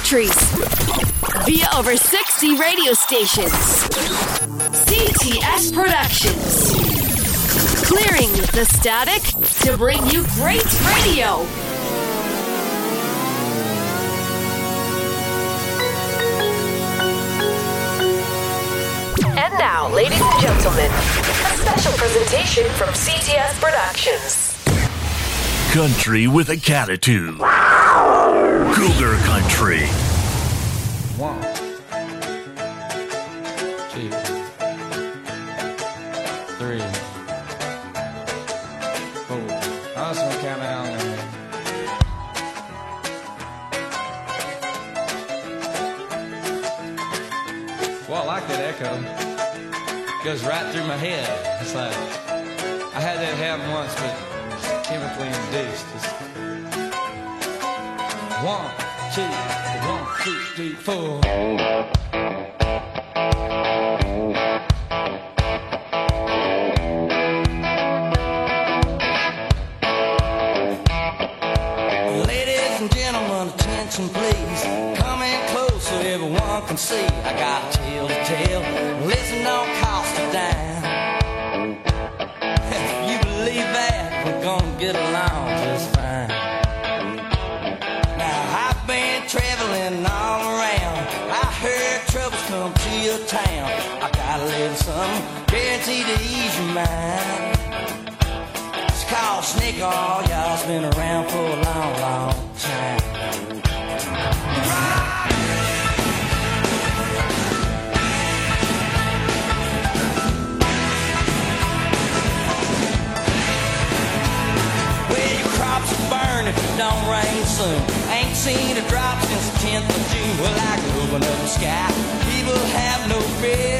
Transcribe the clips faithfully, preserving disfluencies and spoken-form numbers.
countries via over sixty radio stations. C T S Productions. Clearing the static to bring you great radio. And now, ladies and gentlemen, a special presentation from C T S Productions. Country with a Catitude. Cougar Country. One, two, three, four. I just want to count down. Well, I like that echo. It goes right through my head. It's like I had that happen once, but it's chemically induced. It's one, two, one, two, three, four. Ladies and gentlemen, attention please. Come in close so everyone can see. I got a tale to tell. Listen, don't cost a dime. If you believe that, we're gonna get along just fine. Now I've been traveling all around. I heard troubles come to your town. I got a little something guaranteed to ease your mind. It's called snake oil. Y'all's been around for a long, long time. If it don't rain soon, ain't seen a drop since the tenth of June. Well, I could open up the sky, people have no fear.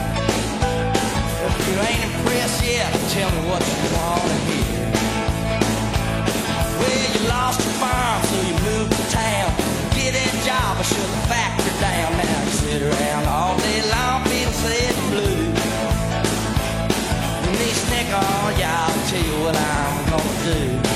If you ain't impressed yet, tell me what you want to hear. Well, you lost your farm, so you moved to town. Get that job or shut the factory down. Now you sit around all day long, feeling sad and blue. And these snick on, y'all tell you what I'm gonna do.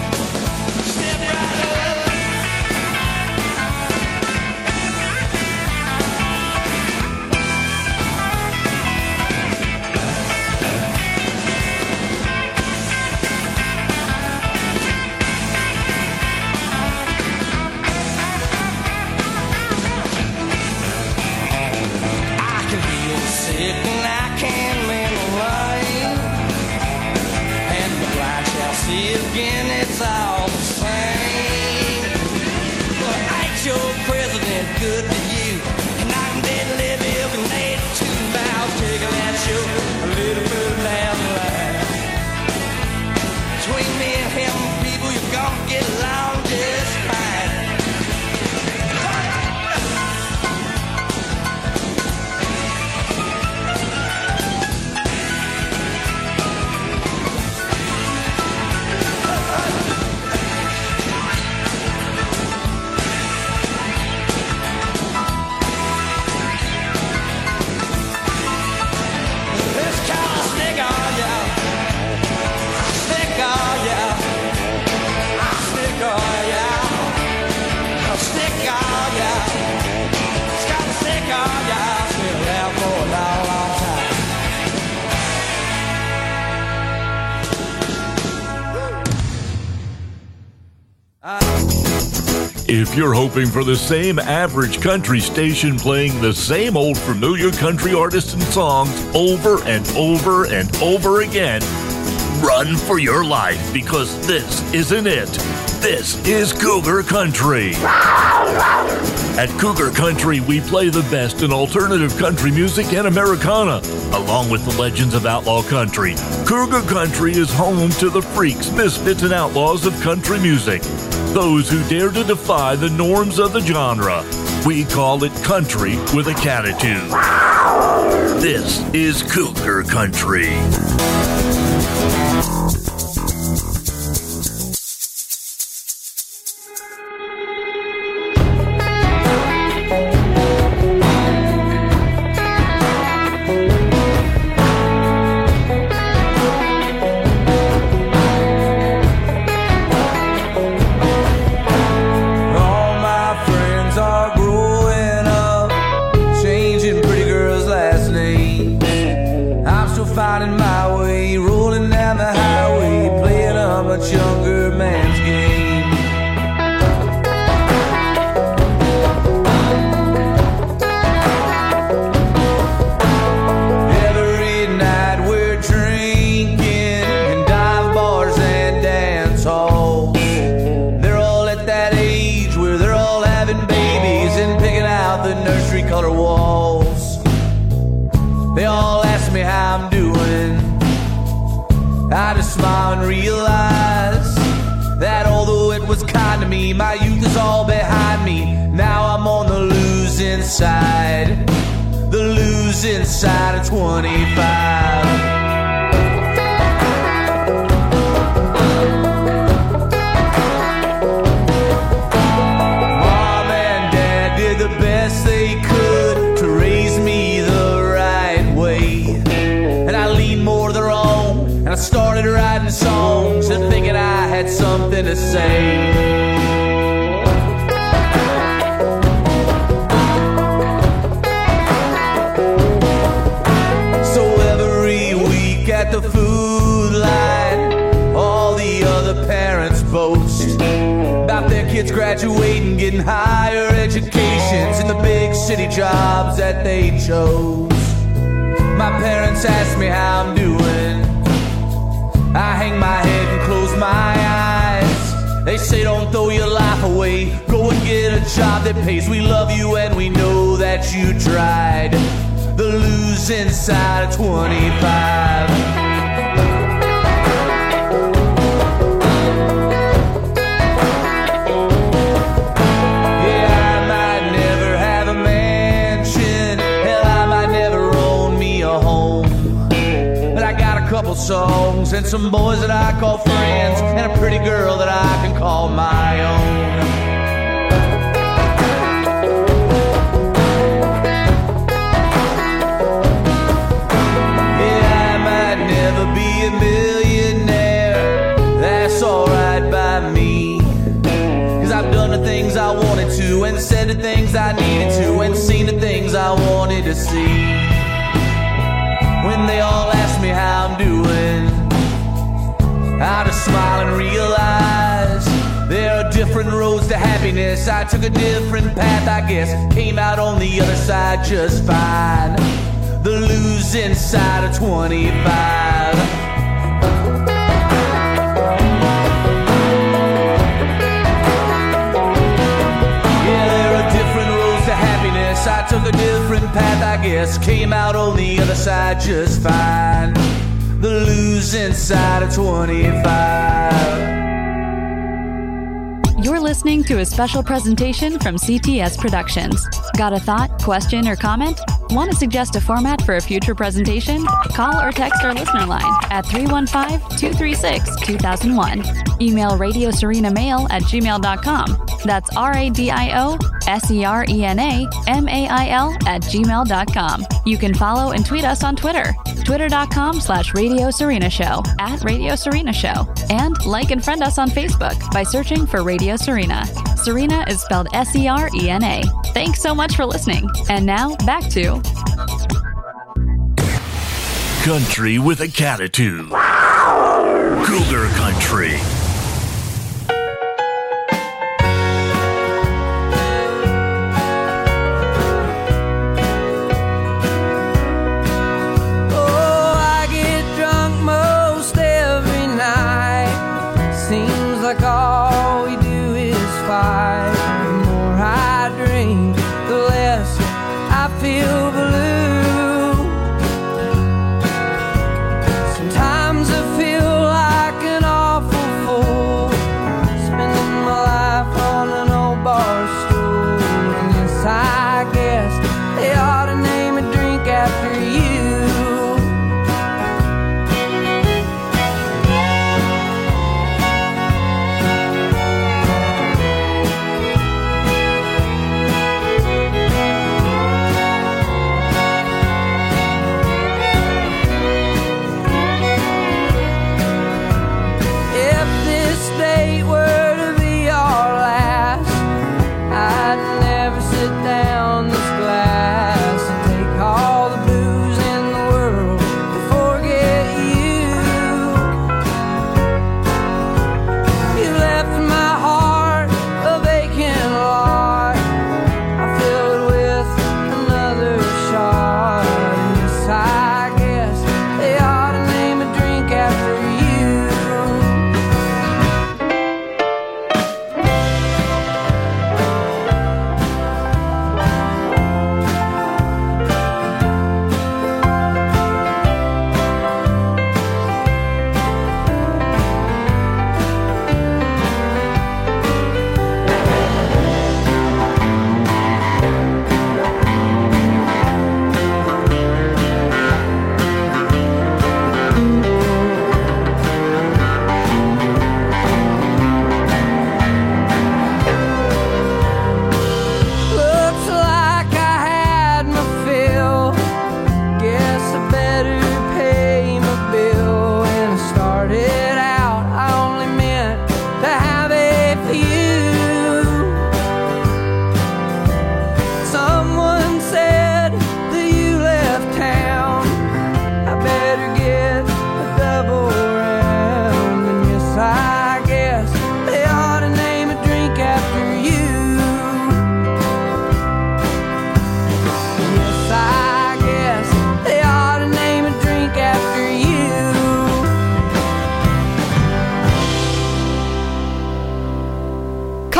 Again, it's all the same. Well, ain't your president good to you? And I can dead live every night two miles, taking that show a little bit down the line. Between me and him, people, you're gonna get along just fine. If you're hoping for the same average country station playing the same old familiar country artists and songs over and over and over again, run for your life, because this isn't it. This is Cougar Country. At Cougar Country, we play the best in alternative country music and Americana, along with the legends of outlaw country. Cougar Country is home to the freaks, misfits, and outlaws of country music. Those who dare to defy the norms of the genre. We call it country with a catitude. This is Cougar Country. All my friends are smile and realize that although it was kind to me, my youth is all behind me. Now I'm on the losing side, the losing side of twenty-five. I started writing songs and thinking I had something to say. So every week at the food line, all the other parents boast about their kids graduating, getting higher educations in the big city jobs that they chose. My parents ask me how I'm doing. I hang my head and close my eyes. They say don't throw your life away, go and get a job that pays. We love you and we know that you tried. The losing side of twenty-five. Yeah, I might never have a mansion. Hell, I might never own me a home. Couple songs and some boys that I call friends and a pretty girl that I can call my own. Yeah, I might never be a millionaire. That's alright by me, 'cause I've done the things I wanted to and said the things I needed to and seen the things I wanted to see. When they all ask me how I'm doing, I just smile and realize there are different roads to happiness. I took a different path, I guess, came out on the other side just fine. The losing side of twenty-five. Yeah, there are different roads to happiness. I took a different path, I guess, came out on the other side just fine. The losing side of twenty-five. You're listening to a special presentation from C T S Productions. Got a thought, question, or comment? Want to suggest a format for a future presentation? Call or text our listener line at three one five, two three six, two thousand one. Email Radio Serena Mail at gmail dot com. That's R A D I O S E R E N A M A I L at gmail dot com. You can follow and tweet us on Twitter. Twitter.com slash Radio Serena Show, at Radio Serena Show. And like and friend us on Facebook by searching for Radio Serena. Serena is spelled S E R E N A. Thanks so much for listening. And now, back to Country with a Catitude. Cougar Country. Like all we do is fight. The more I drink, the less I feel blue. Sometimes I feel like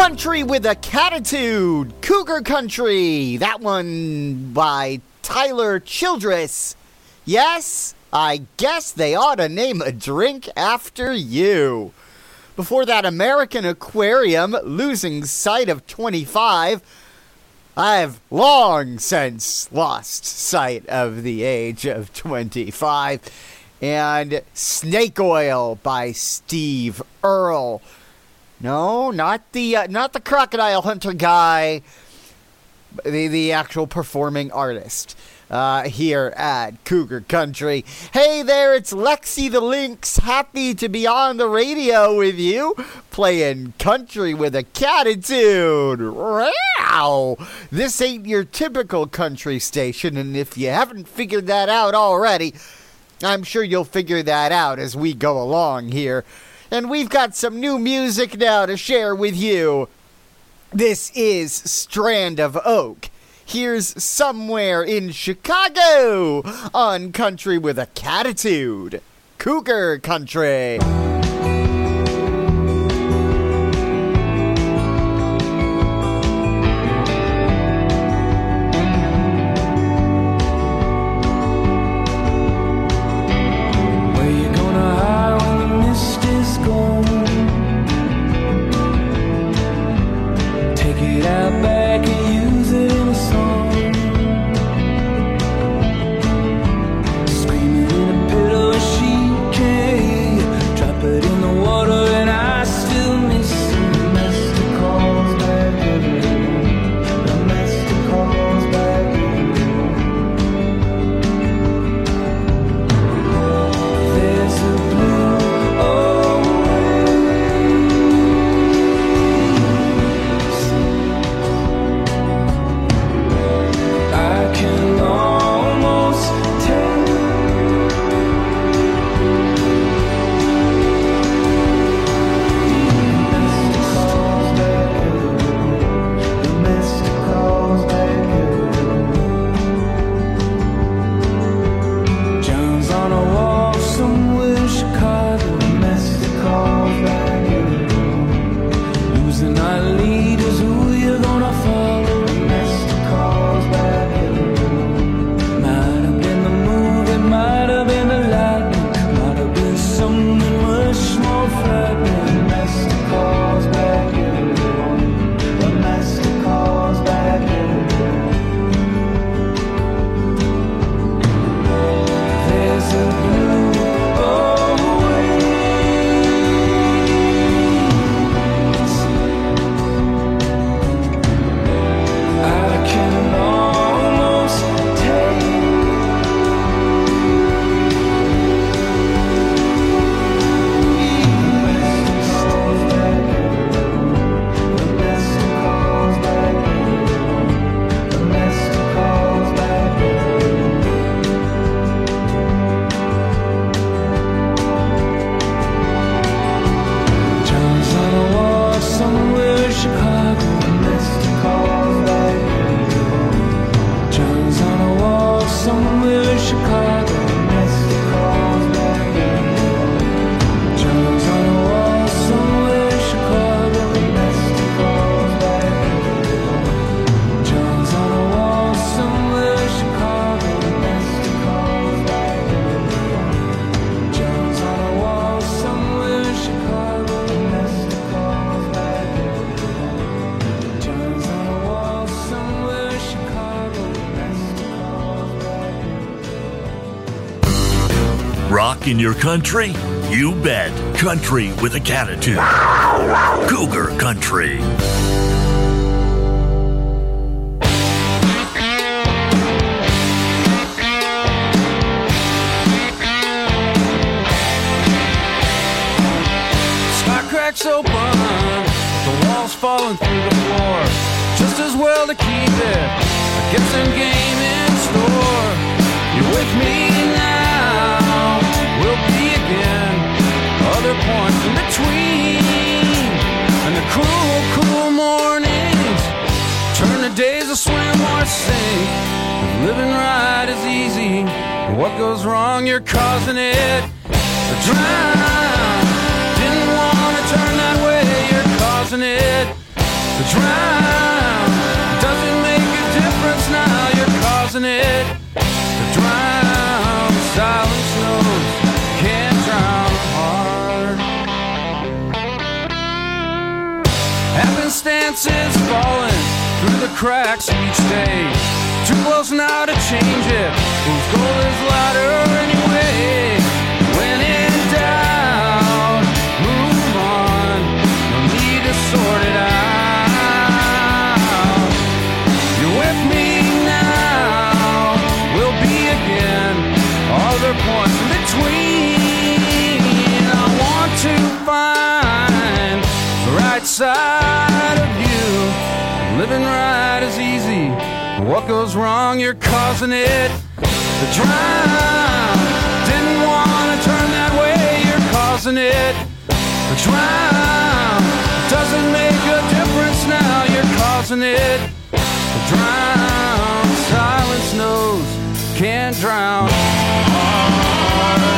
Country with a Catitude, Cougar Country. That one by Tyler Childress. Yes, I guess they ought to name a drink after you. Before that, American Aquarium, Losing Sight of twenty-five. I've long since lost sight of the age of twenty-five. And Snake Oil by Steve Earle. No, not the uh, not the Crocodile Hunter guy, the the actual performing artist uh, here at Cougar Country. Hey there, it's Lexi the Lynx, happy to be on the radio with you, playing country with a catitude. Wow! This ain't your typical country station, and if you haven't figured that out already, I'm sure you'll figure that out as we go along here. And we've got some new music now to share with you. This is Strand of Oak. Here's Somewhere in Chicago on Country with a Catitude. Cougar Country. In your country? You bet. Country with a Catitude. Cougar Country. Sky cracks open, the walls falling through the floor. Just as well to keep it, a guessing game in store. You're with me now. We'll be again, other points in between. And the cruel, cruel mornings turn the days to swim or sink. If living right is easy, and what goes wrong, you're causing it to drown. Didn't want to turn that way, you're causing it drown. Doesn't make a difference now, you're causing it to drown. Silence knows can't drown a heart. Happenstance is falling through the cracks each day. Too close now to change it. Whose goal is louder anyway? When in doubt, move on. No need to sort it out. You're with me now. We'll be again. All their points in between. I want to find the right side of you. Living right is easy. What goes wrong, you're causing it to drown. Didn't want to turn that way, you're causing it to drown. Doesn't make a difference now, you're causing it to drown. Silence knows can't drown heart.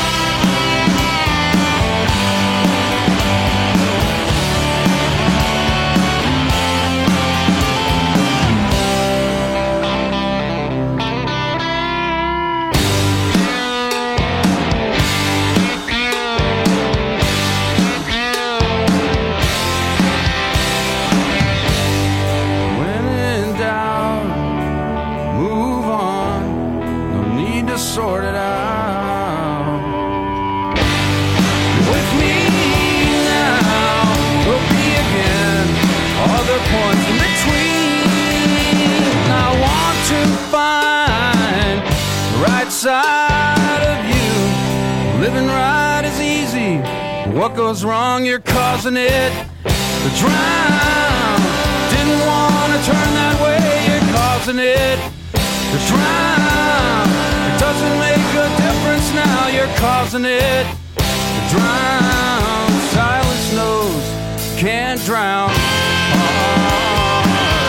Sort it out. You're with me now. We'll be again. Other points in between. I want to find the right side of you. Living right is easy. What goes wrong, you're causing it to drown. Didn't want to turn that way, you're causing it to drown. Doesn't make a difference now, you're causing it to drown. Silence knows can't drown heart.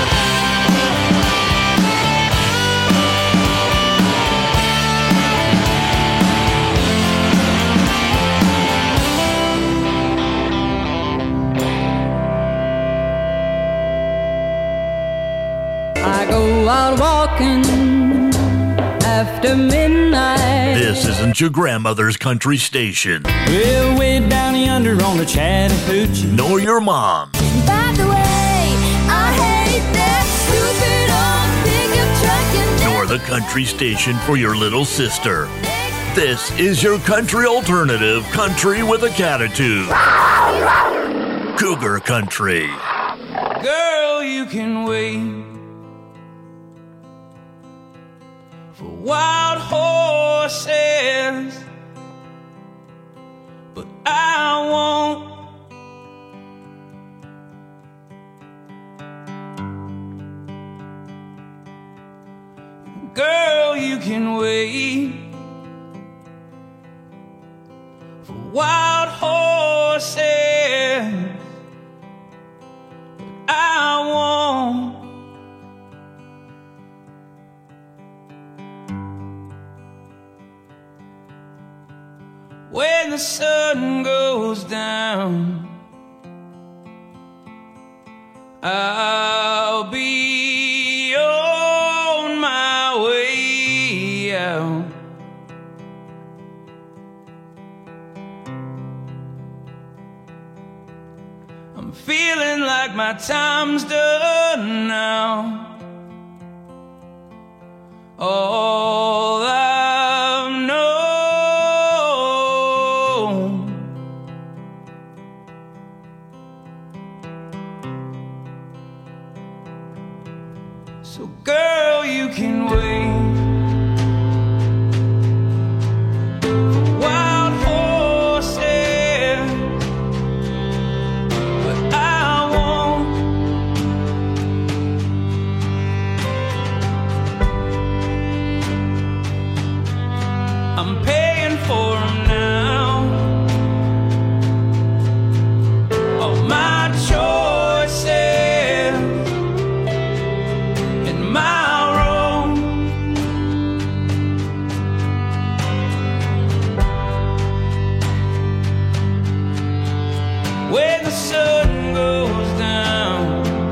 I go out walking after midnight. This isn't your grandmother's country station. We're way down yonder on the Chattahoochee. Nor your mom. By the way, I hate that stupid old pickup truck. Nor the country station for your little sister. This is your country alternative, country with a catitude. Cougar Country. Girl, you can wait for wild horses, but I won't. Girl, you can wait for wild horses, but I won't. When the sun goes down, I'll be on my way out. I'm feeling like my time's done now. All I've known. So girl, you can wait. Wild horses, but I won't. I'm paying for them now. All my choices in my room. When the sun goes down,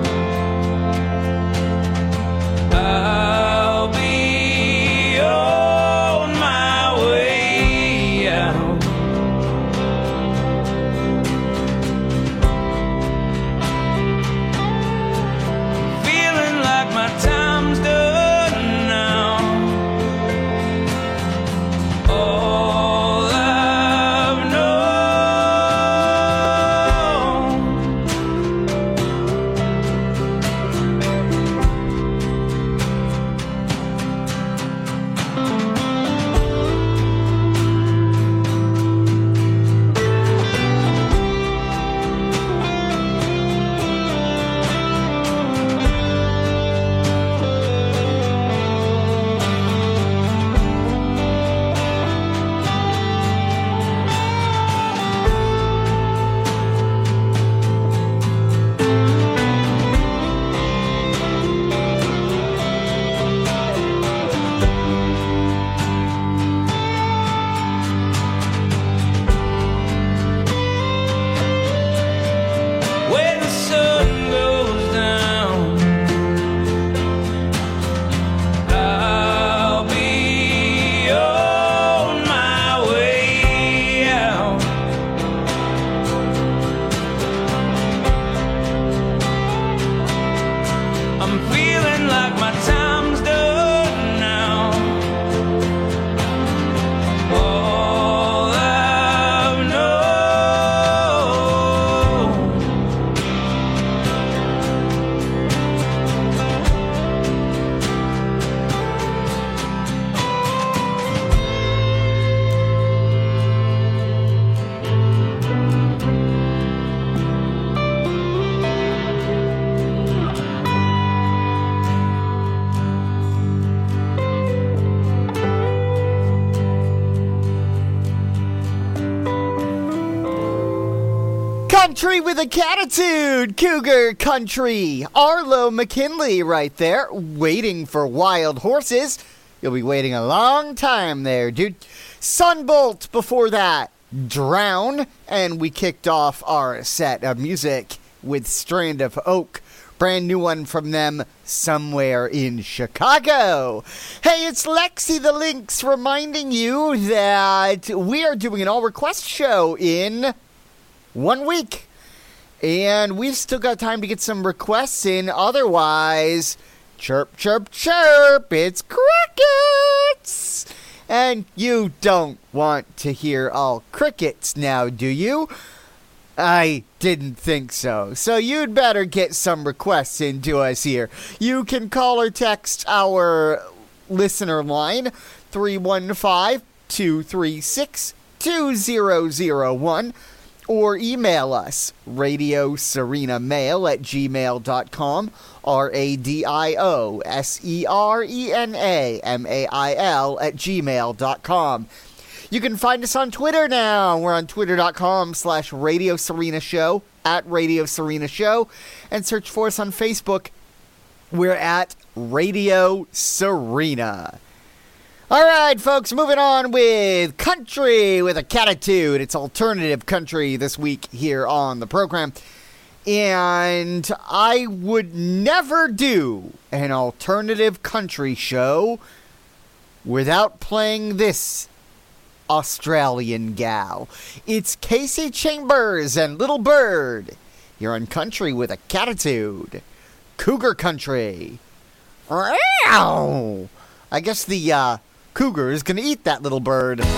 Country with a Catitude, Cougar Country. Arlo McKinley right there, waiting for Wild Horses. You'll be waiting a long time there, dude. Sunbolt before that, Drown. And we kicked off our set of music with Strand of Oak. Brand new one from them, Somewhere in Chicago. Hey, it's Lexi the Lynx reminding you that we are doing an all-request show in one week. And we've still got time to get some requests in. Otherwise, chirp, chirp, chirp, it's crickets. And you don't want to hear all crickets now, do you? I didn't think so. So you'd better get some requests into us here. You can call or text our listener line, three one five, two three six, two zero zero one, or email us, radio serena mail at gmail dot com, R A D I O S E R E N A M A I L at gmail dot com. You can find us on Twitter now. We're on twitter.com slash Radio Serena Show, at Radio Serena Show, and search for us on Facebook. We're at Radio Serena. All right, folks, moving on with Country with a Catitude. It's alternative country this week here on the program. And I would never do an alternative country show without playing this Australian gal. It's Casey Chambers and Little Bird. You're on Country with a Catitude. Cougar Country. Ow! I guess the uh, cougar is going to eat that little bird. A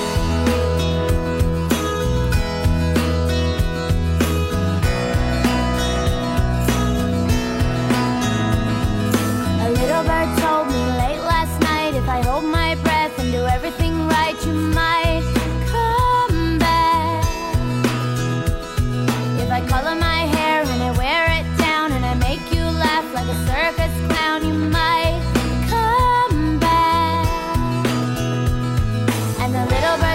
little bird told me late last night, if I hold my breath and do everything right, you might come back. If I color my hair and I wear it down and I make you laugh like a circus clown, you might come back. And the little bird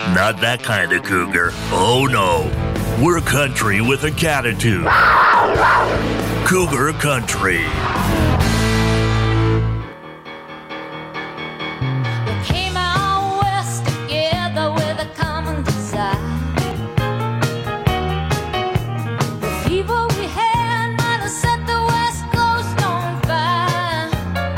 Not that kind of cougar. Oh no. We're country with a catitude. Cougar Country. We came out west together with a common desire. The fever we had might have set the west coast on fire.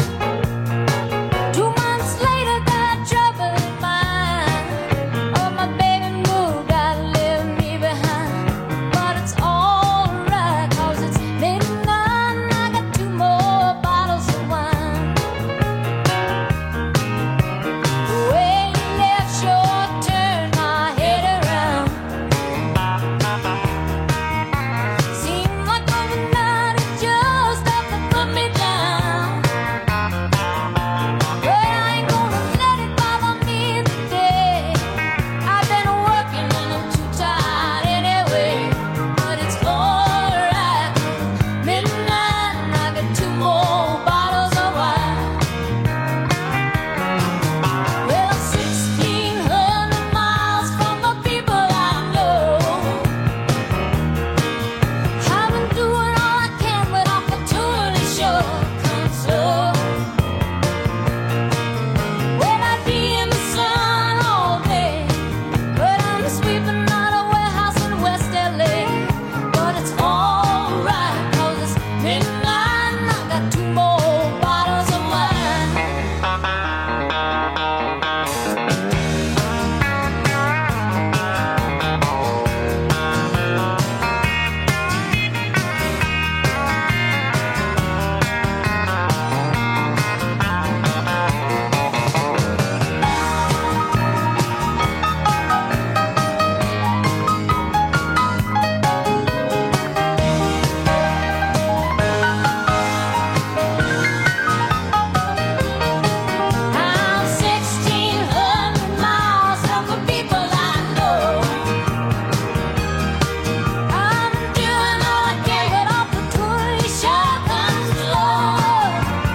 Two months later, got trouble in mind. Oh, my baby moved out and left me behind. But it's alright, 'cause it's midnight and I got two more bottles of wine. The way you left sure turned my head around. Seemed like overnight it just had to put me down. But I ain't gonna let it bother me today. I've been working and I'm too tired anyway. But it's alright, midnight and I got two more bottles of wine. Well, sixteen hundred miles from the people I know. I've been doing all I can, but opportunity sure comes slow. Well, I'd be in the sun all day, but I'm sweeping out a warehouse in West L A. But it's alright, 'cause it's midnight and I got two more bottles of wine. I'm sixteen hundred miles from the people I know. I'm doing all I can, but opportunity sure comes slow.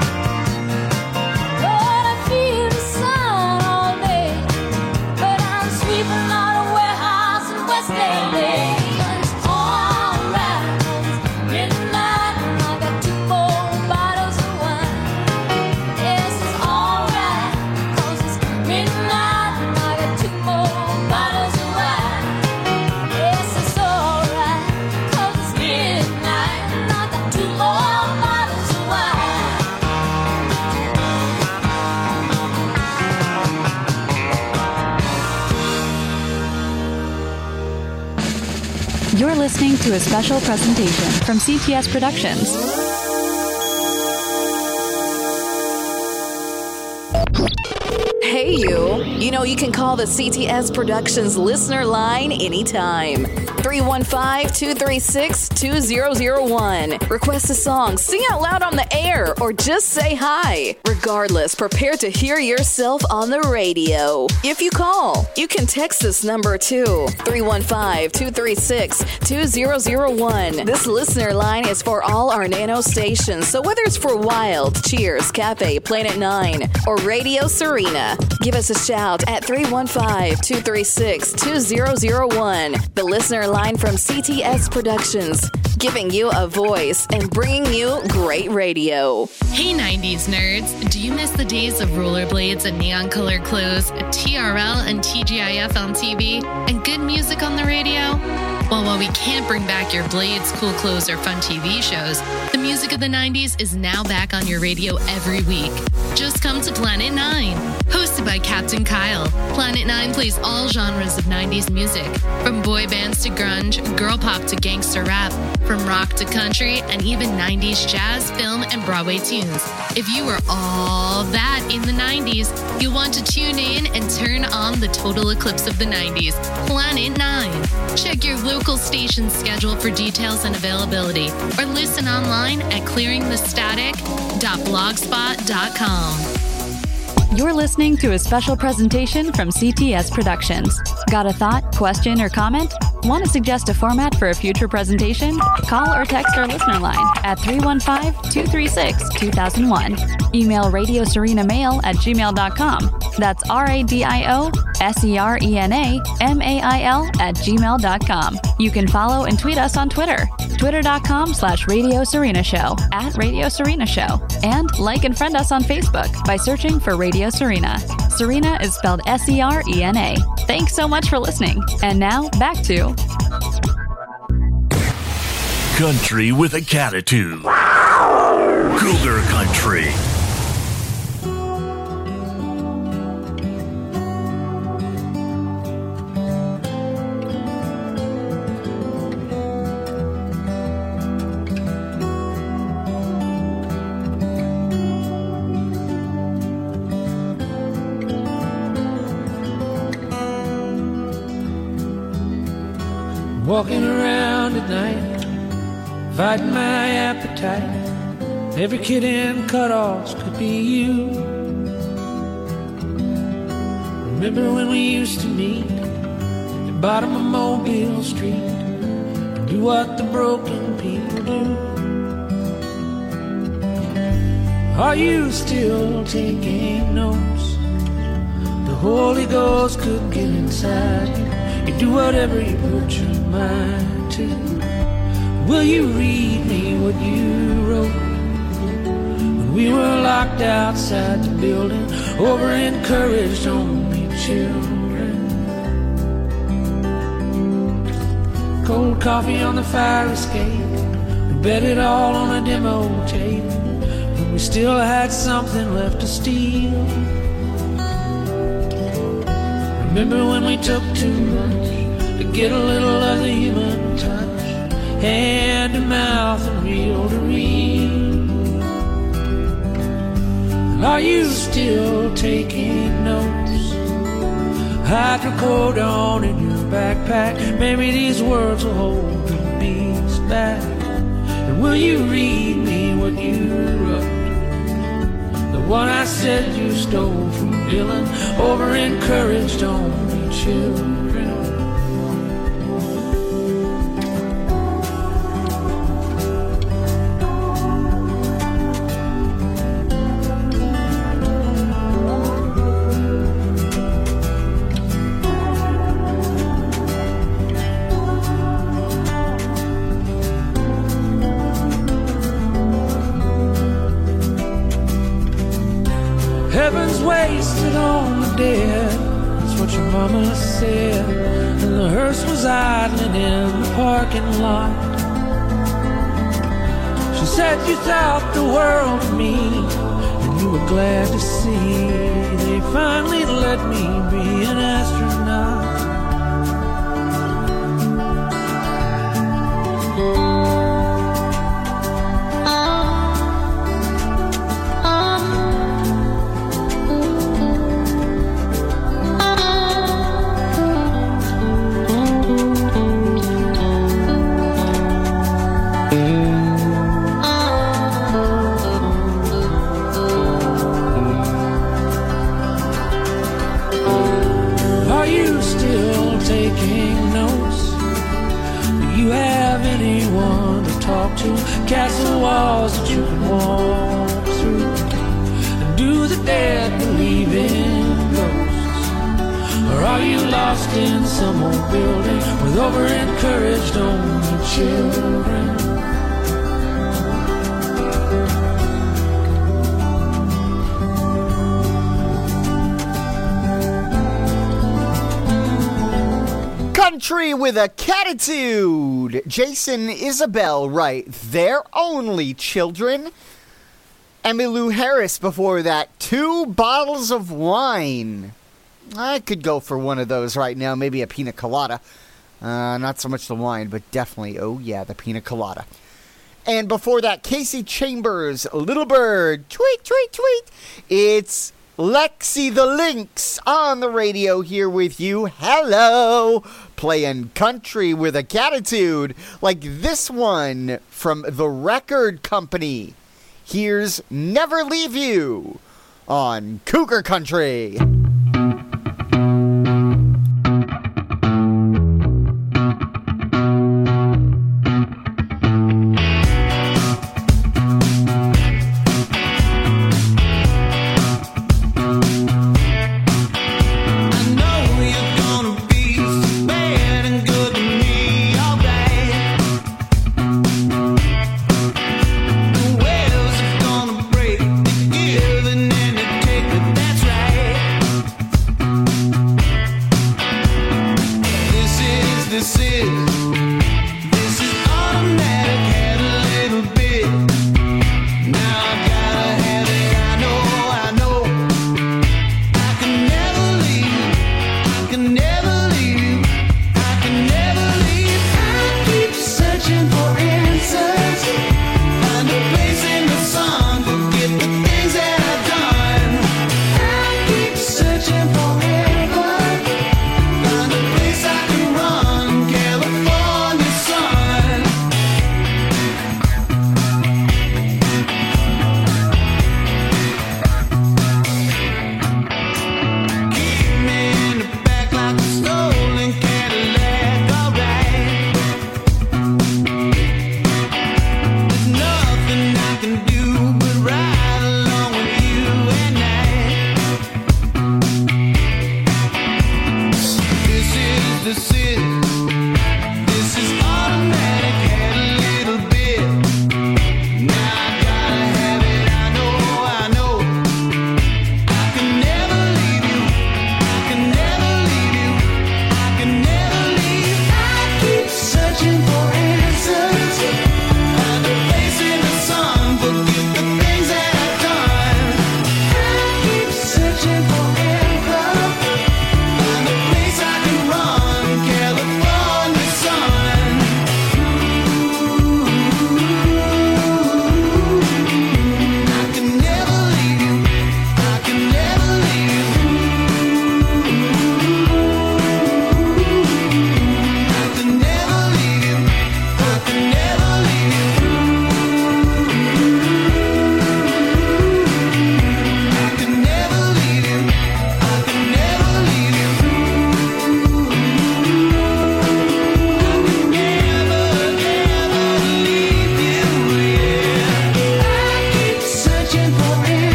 Lord, I feel the sun all day, but I'm sweeping out a warehouse in West L A. It's alright, 'cause it's midnight and I got two more bottles of wine. Yes, it's alright, 'cause it's midnight and I got two more bottles of wine. Yes, it's alright, 'cause it's midnight and I got two more bottles of wine. You're listening to a special presentation from C T S Productions. Hey, you. You know, you can call the C T S Productions listener line anytime. three one five, two three six, two zero zero one. Request a song, sing out loud on the air, or just say hi. Regardless, prepare to hear yourself on the radio. If you call, you can text this number too. three one five, two three six, two zero zero one. This listener line is for all our nano stations, so whether it's for Wild, Cheers, Cafe, Planet nine, or Radio Serena, give us a shout at three one five, two three six, two zero zero one. The listener line from C T S Productions, giving you a voice and bringing you great radio. Hey nineties nerds, do you miss the days of rollerblades and neon colored clothes, T R L and T G I F on T V, and good music on the radio? Well, while we can't bring back your blades, cool clothes, or fun T V shows, the music of the nineties is now back on your radio every week. Just come to Planet nine. Hosted by Captain Kyle, Planet nine plays all genres of nineties music, from boy bands to grunge, girl pop to gangster rap, from rock to country, and even nineties jazz, film, and Broadway tunes. If you were all that in the nineties, you'll want to tune in and turn on the total eclipse of the nineties, Planet nine. Check your local station schedule for details and availability, or listen online at clearing the static dot blogspot dot com. You're listening to a special presentation from C T S Productions. Got a thought, question, or comment? Want to suggest a format for a future presentation? Call or text our listener line at three one five, two three six, two thousand one. Email Radio Serena Mail at gmail dot com. That's R A D I O S E R E N A M A I L at gmail dot com. You can follow and tweet us on Twitter. Twitter.com slash Radio Serena Show, at Radio Serena Show. And like and friend us on Facebook by searching for Radio Serena. Serena is spelled S E R E N A. Thanks so much for listening. And now, back to Country with a Catitude. Cougar Country. Walking around at night, fighting my appetite. Every kid in cutoffs could be you. Remember when we used to meet at the bottom of Mobile Street and do what the broken people do? Are you still taking notes? The Holy Ghost could get inside you. You do whatever you put your mind to. Will you read me what you wrote when we were locked outside the building, over encouraged only children? Cold coffee on the fire escape, we bet it all on a demo tape, but we still had something left to steal. Remember when we took too much to get a little of the human touch, hand to mouth and reel to reel? Are you still taking notes? Hydrocodone in your backpack, maybe these words will hold the beast back. And will you read me what you wrote? The one I said you stole from Dylan, over encouraged only children. Heaven's wasted on the dead, that's what your mama said. And the hearse was idling in the parking lot. She said you thought the world of me, and you were glad to see they finally let me be an astronaut. Castle walls that you can walk through, and do the dead believe in ghosts? Or are you lost in some old building with over-encouraged only children? Country with a Catitude. Jason Isabel, right? They're only children. Emmylou Harris before that. Two bottles of wine. I could go for one of those right now. Maybe a pina colada. Uh, not so much the wine, but definitely, oh yeah, the pina colada. And before that, Casey Chambers, Little Bird. Tweet, tweet, tweet. It's Lexi the Lynx on the radio here with you. Hello. Playing country with a catitude like this one from The Record Company. Here's Never Leave You on Cougar Country.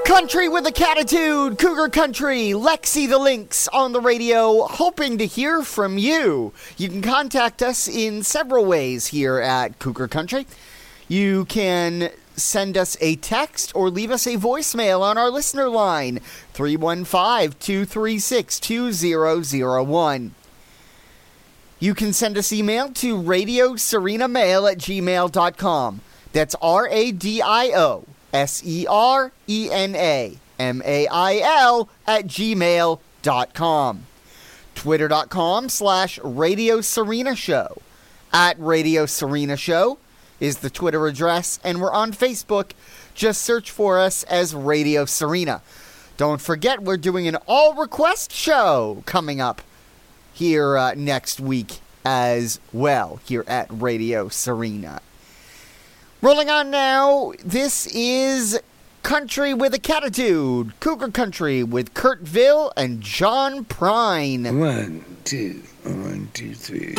Country with a Catitude, Cougar Country, Lexi the Lynx on the radio, hoping to hear from you. You can contact us in several ways here at Cougar Country. You can send us a text or leave us a voicemail on our listener line, three one five, two three six, two zero zero one. You can send us email to radio serena mail at gmail dot com. That's R A D I O S E R E N A M A I L at gmail dot com. Twitter.com slash Radio Serena Show. At Radio Serena Show is the Twitter address, and we're on Facebook. Just search for us as Radio Serena. Don't forget, we're doing an all-request show coming up here uh, next week as well, here at Radio Serena. Rolling on now, this is Country with a Catitude, Cougar Country with Kurtville and John Prine. One, two, one, two, three.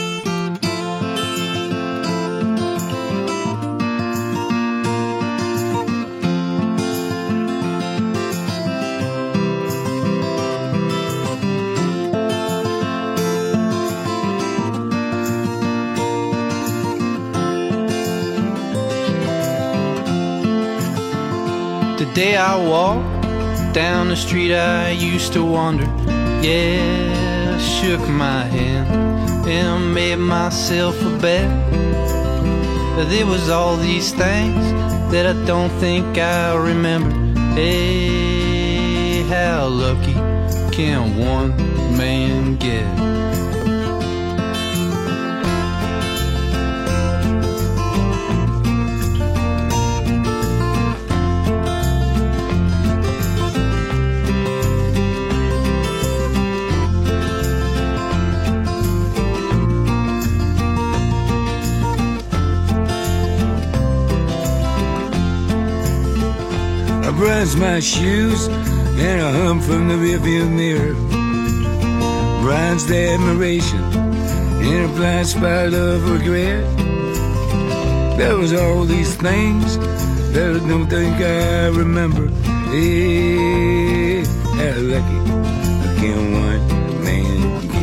The day I walked down the street I used to wander, yeah, I shook my hand and made myself a bet. There was all these things that I don't think I remember. Hey, how lucky can one man get? I brush my shoes and I hum from the rearview mirror. Brian's the admiration in a blind spot of regret. There was all these things that I don't think I remember. Hey, how lucky can one man get?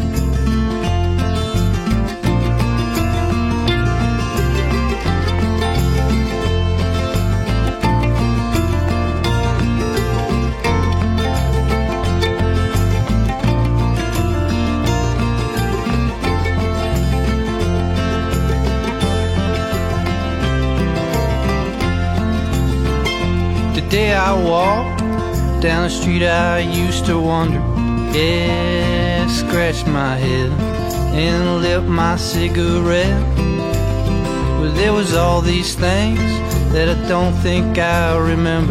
The day I walked down the street I used to wander, yeah, scratched my head and lit my cigarette. Well, there was all these things that I don't think I remember.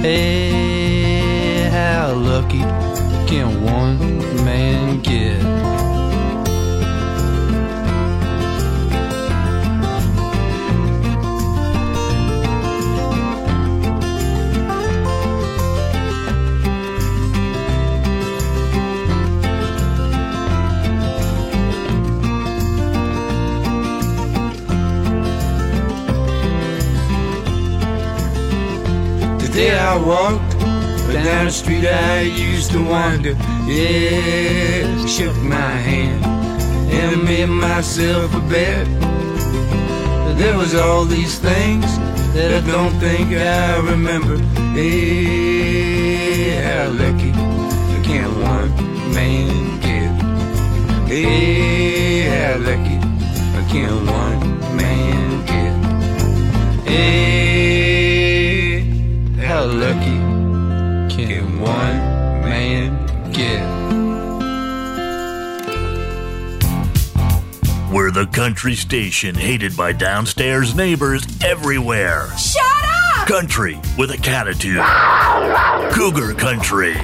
Hey, how lucky can one man get? The day I walked down the street I used to wander, yeah, shook my hand and made myself a bet. There was all these things that I don't think I remember. Hey, how lucky can one man get? Hey, how lucky can one man get? Hey, how lucky can one man get? We're the country station hated by downstairs neighbors everywhere. Shut up! Country with a Catitude. Cougar Country.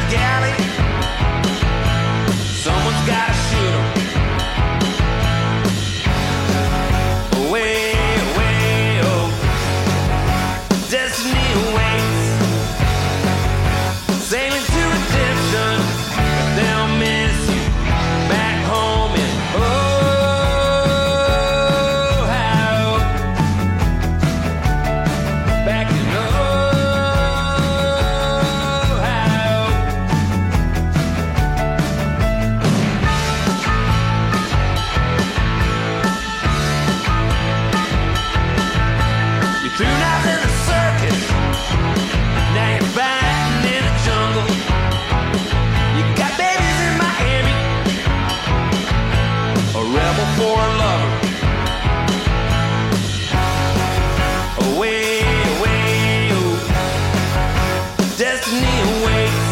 Someone's gotta shoot 'em. rebel for a lover. Away, away, oh, destiny awaits.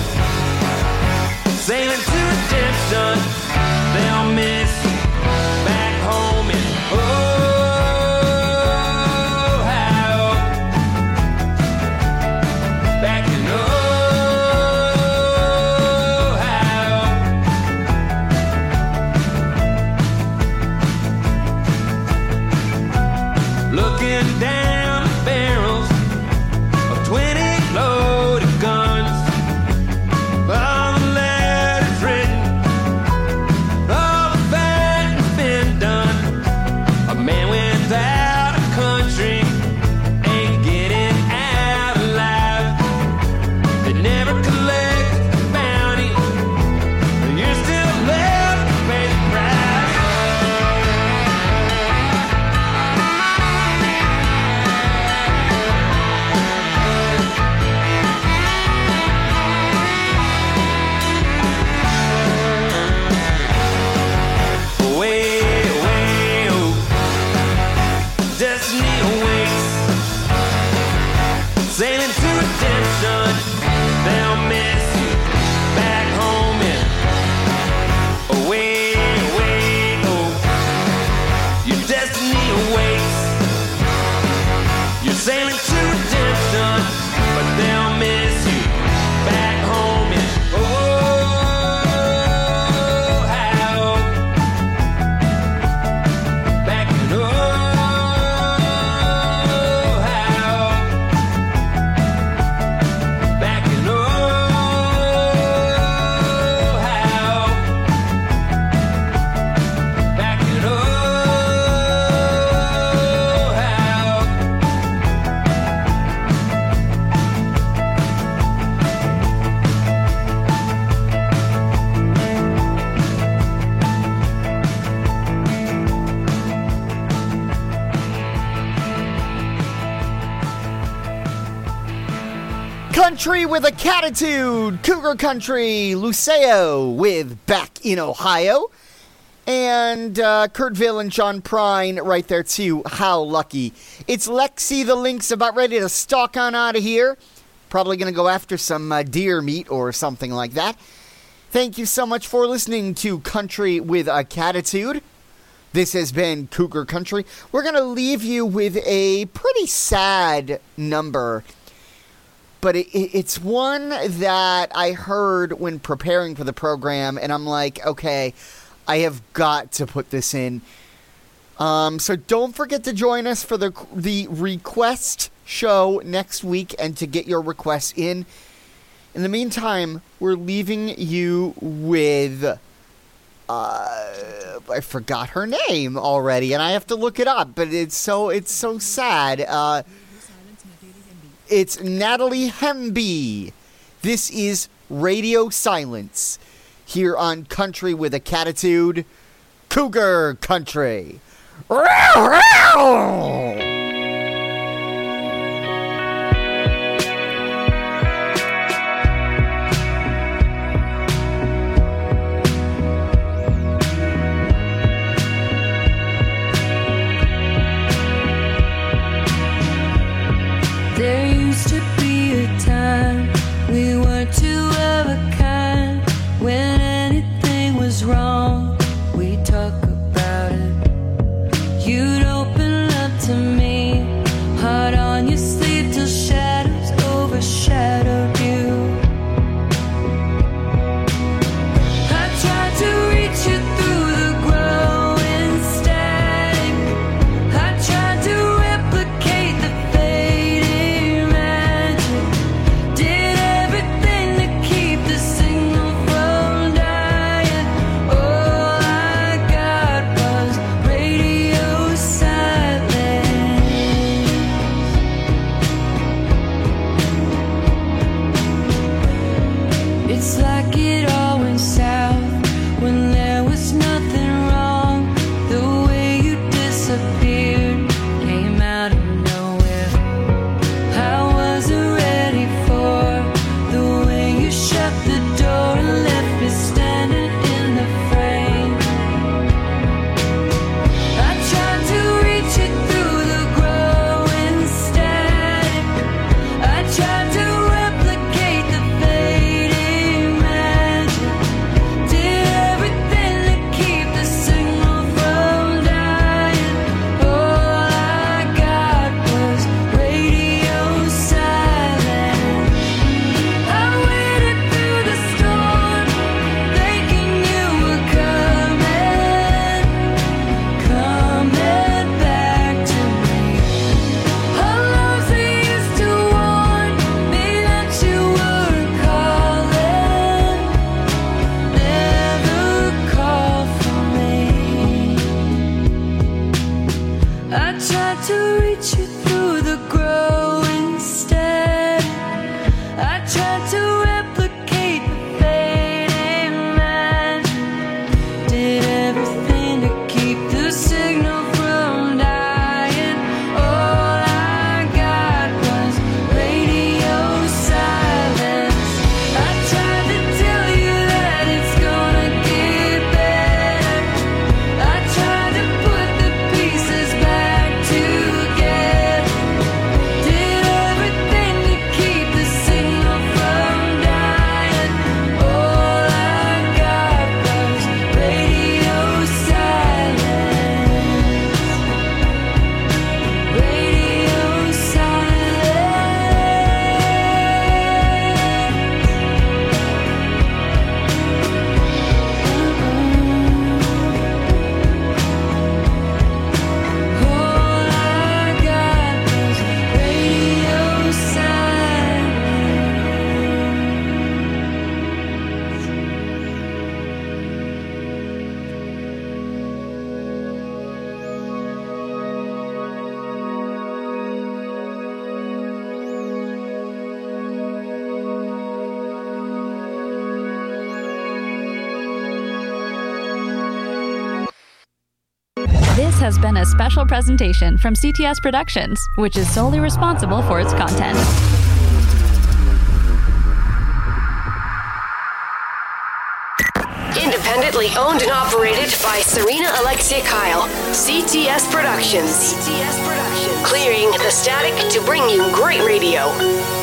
Sailing to redemption, they'll miss back home in Ohio. Back in Ohio. Looking down the barrels of twenty loaded guns. All the letters written, all the fighting's been done. A man without a country ain't getting out alive. They never collect the bounty, and you're still left to pay the price. Away, away, oh, destiny awaits. Sailing to redemption, they'll miss you back home in. Away, away, oh, your destiny awaits. You're sailing to redemption, but they'll miss you back home in Ohio. Back in Ohio. Back in Ohio. Back in Ohio. Country with a Catitude, Cougar Country, Luceo with Back in Ohio, and uh, Kurtville and John Prine right there too. How lucky. It's Lexi the Lynx about ready to stalk on out of here. Probably going to go after some uh, deer meat or something like that. Thank you so much for listening to Country with a Catitude. This has been Cougar Country. We're going to leave you with a pretty sad number. But it, it, it's one that I heard when preparing for the program, and I'm like, okay, I have got to put this in. Um, so don't forget to join us for the the request show next week and to get your requests in. In the meantime, we're leaving you with, uh, I forgot her name already, and I have to look it up, but it's so, it's so sad. Uh, It's Natalie Hemby. This is Radio Silence here on Country with a Catitude, Cougar Country. Row, row! There used to be a time we were two of a kind. When anything was wrong, we'd talk about it. You'd open up to me. tried to reach you through the growing static. I tried to replicate the fading magic. Did everything to keep the signal from dying. All I got was radio silence. I tried to tell you that it's gonna get better. I tried to put the pieces back together. Did everything to keep the signal from dying. All I got was radio silence. Radio silence. All I got was radio silence. This has been a special presentation from C T S Productions, which is solely responsible for its content. Independently owned and operated by Serena Alexia Kyle. C T S Productions. C T S Productions. Clearing the static to bring you great radio.